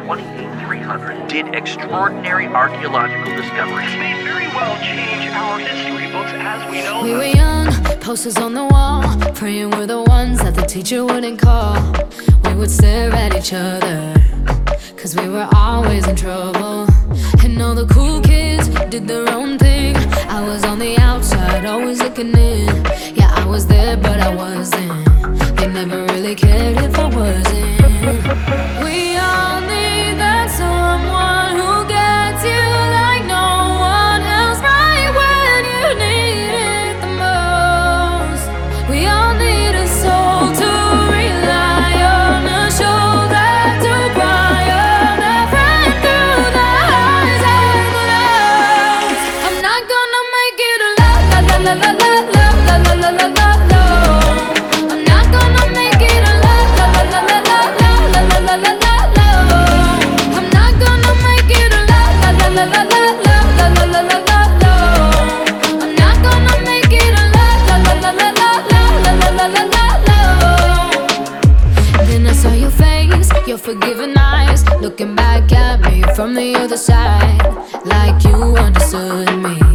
28300 did extraordinary archaeological discoveries. This may very well change our history books as we know We them. were young, posters on the wall, praying we're the ones that the teacher wouldn't call. We would stare at each other, cause we were always in trouble. And all the cool kids did their own thing. I was on the outside, always looking in. Yeah, I was there, but I wasn't. They never really cared if I wasn't. We all need that someone who gets you like no one else, right when you need it the most. We all need a soul to rely on, a shoulder to cry on, a friend through the highs and the lows. I'm not gonna make it a la la la la la la la la la la la la. I'm not gonna make it a la la la la la la la la la la la la. I'm not gonna make it a la la la la la la la la la la la la. I'm not gonna make it a la la la la la la la la la la la. Then I saw your face, your forgiving eyes, looking back at me from the other side, like you understood me.